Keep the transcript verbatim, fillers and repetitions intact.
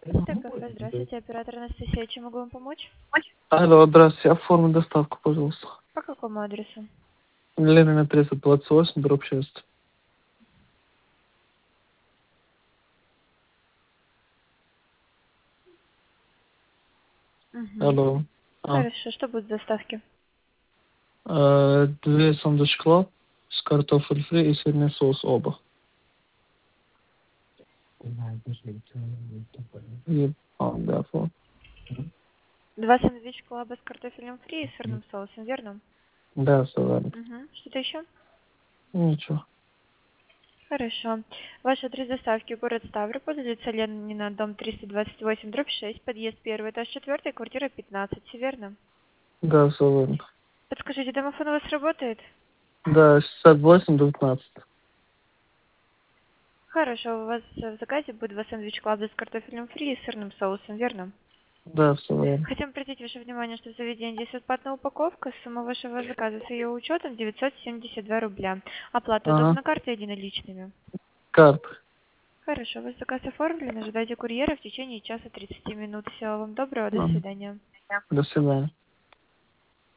Красное кафе, здравствуйте, оператор Анастасия, чем могу вам помочь? Алло, здравствуйте, оформи доставку, пожалуйста. По какому адресу? Ленина тридцать двадцать восемь, дробь шесть. Угу. Алло. А. Хорошо, что будет в доставке? Э, Две сундучка с картофель фри и сырный соус оба. И, а, да, вот. Два сэндвич коллаба с картофелем фри и сырным соусом, верно? Да, все верно. Угу. Что-то еще? Ничего. Хорошо. Ваш адрес доставки город Ставрополь, улица Ленина, дом триста двадцать восемь, дробь шесть, подъезд первый, этаж четвертый, квартира пятнадцать, все верно? Да, все верно. Подскажите, домофон у вас работает? Да, шестьдесят восемь девятнадцать. Хорошо, у вас в заказе будет два сэндвич коллаба с картофелем фри и сырным соусом, верно? Да, все верно. Хотим обратить ваше внимание, что в заведении здесь бесплатная упаковка. Сумма вашего заказа с ее учетом девятьсот семьдесят два рубля. Оплата Ага. удобно картой или наличными? Карта. Хорошо, ваш заказ оформлен. Ожидайте курьера в течение часа тридцати минут. Всего вам доброго, до Ага. свидания. До свидания.